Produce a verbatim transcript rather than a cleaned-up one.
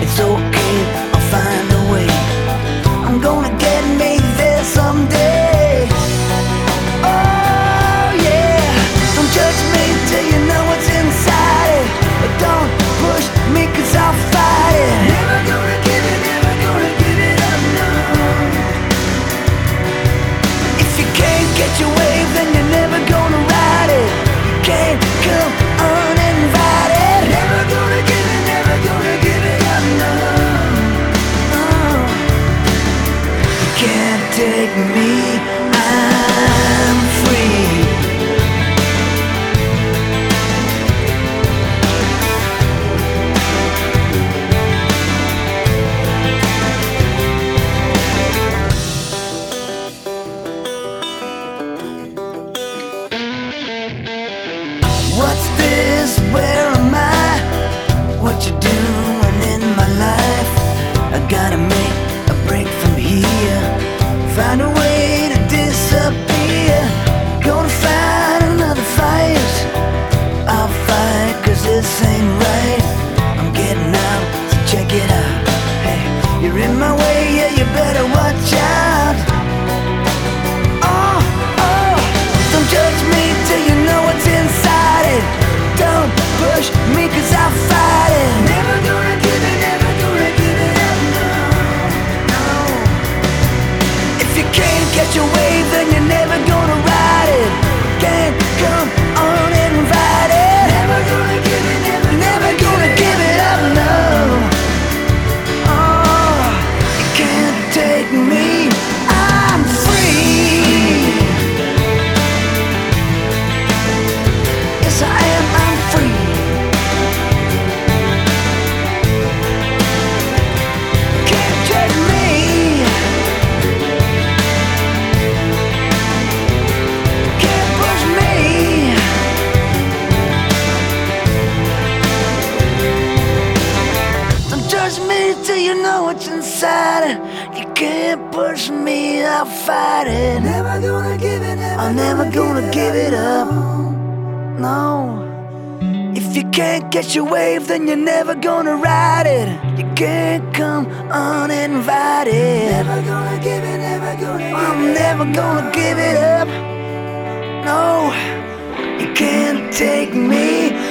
It's okay, I'll find a way. I'm gonna get me there someday. Oh yeah, don't judge me till you know what's inside it. But don't push me cause I'll fight it. Never gonna give it, never gonna give it up, no. If you can't get your wave, then you're never gonna ride it. You can't come uninvited. Never gonna give it, never gonna give it up, no. You can't take me, I'm free. What's this? Where am I? What you doing in my life? I gotta make a break from here. Find a way to disappear. Gonna find another fight. I'll fight cause this ain't right. I'm getting out, so check it out. Hey, you're in my way, yeah, you better watch out. Oh, oh, don't judge me till you know what's inside it. Don't push me cause I'll fight it. Never gonna give it, never gonna give it up, no, no. If you can't catch a wave, then you're never gonna ride it. Can't come uninvited. Never gonna give it, never, never gonna give it up, no. Oh, you can't take me, I'm free. Yes, I am, I'm free. Can't judge me. Can't push me. Don't judge me till you know what's inside it. You can't push me, I'll fight it. Never gonna give it, never I'm never gonna give it up. No. If you can't catch your wave, then you're never gonna ride it. You can't come uninvited. Never gonna give it, never gonna give I'm it never up. Gonna give it up. No, you can't take me.